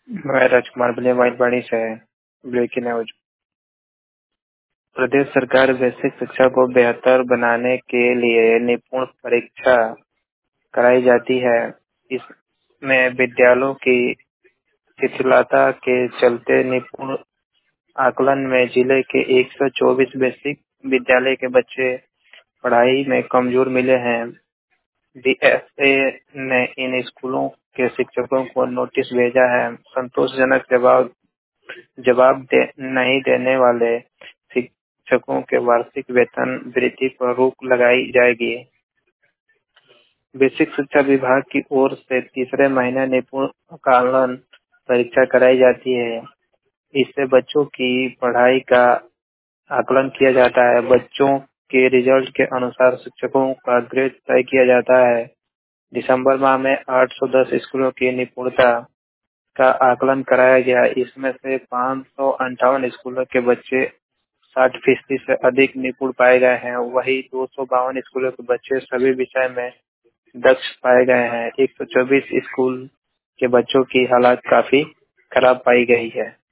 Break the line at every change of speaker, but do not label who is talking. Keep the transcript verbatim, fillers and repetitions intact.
मैं राजकुमार बिलियमवाइट से breaking news. प्रदेश सरकार बेसिक शिक्षा को बेहतर बनाने के लिए निपुण परीक्षा कराई जाती है। इसमें विद्यालयों की शिथिलता के चलते निपुण आकलन में जिले के एक सौ चौबीस बेसिक विद्यालय के बच्चे पढ़ाई में कमजोर मिले हैं। डीएसए ने इन स्कूलों के शिक्षकों को नोटिस भेजा है। संतोषजनक जवाब जवाब दे, नहीं देने वाले शिक्षकों के वार्षिक वेतन वृद्धि पर रोक लगाई जाएगी। बेसिक शिक्षा विभाग की ओर से तीसरे महीने निपुण आकलन परीक्षा कराई जाती है। इससे बच्चों की पढ़ाई का आकलन किया जाता है। बच्चों के रिजल्ट के अनुसार शिक्षकों का ग्रेड तय किया जाता है। दिसंबर माह में आठ सौ दस स्कूलों की निपुणता का आकलन कराया गया। इसमें से पाँच सौ अंठावन स्कूलों के बच्चे साठ फीसदी से अधिक निपुण पाए गए हैं। वही दो सौ बावन स्कूलों के बच्चे सभी विषय में दक्ष पाए गए हैं। एक सौ चौबीस स्कूल के बच्चों की हालत काफी खराब पाई गई है।